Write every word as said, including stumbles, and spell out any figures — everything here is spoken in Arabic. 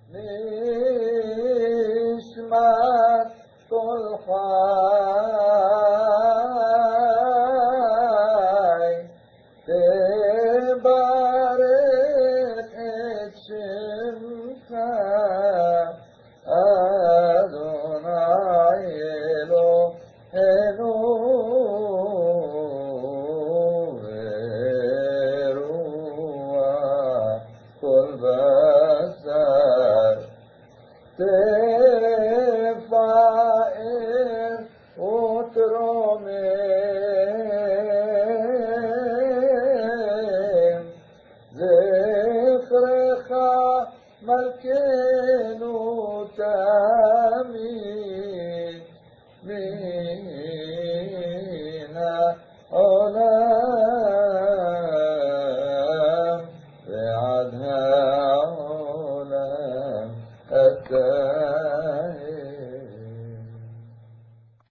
نشمت كل حي تبارك اسمك أدوناي إلهنا وروا كل بشر تفائر وترمم ذكرك ملكين تامين